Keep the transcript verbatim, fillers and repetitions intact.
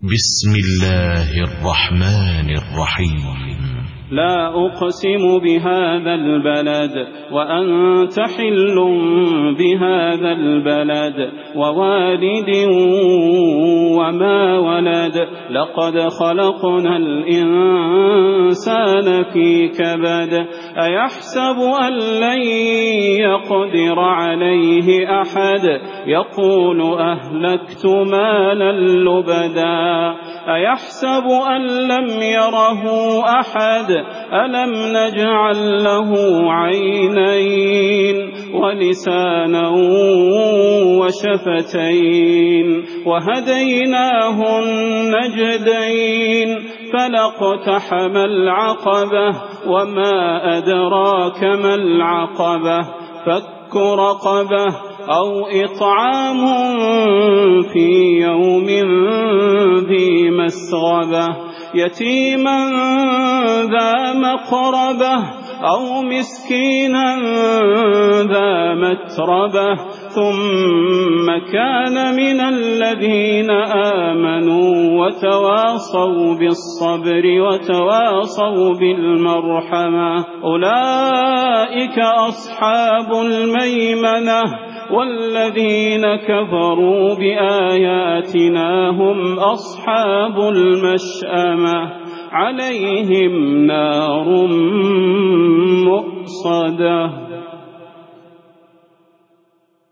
بسم الله الرحمن الرحيم. لا أقسم بهذا البلد وأنت حل بهذا البلد ووالد وما ولد لقد خلقنا الإنسان في كبد أيحسب أن لن يقدر عليه أحد يقول أهلكت مالا لبدا أيحسب أن لم يره أحد ألم نجعل له عينين ولسانا وشفتين وهديناه النجدين فلاقتحم العقبة وما أدراك ما العقبة فك رقبة أو إطعام في يوم ذي مسغبة يتيما ذا مقربة أو مسكينا ذا متربة ثم كان من الذين آمنوا وتواصوا بالصبر وتواصوا بالمرحمة أولئك أصحاب الميمنة والذين كفروا بآياتنا هم أصحاب المشأمة عليهم نار مؤصدة.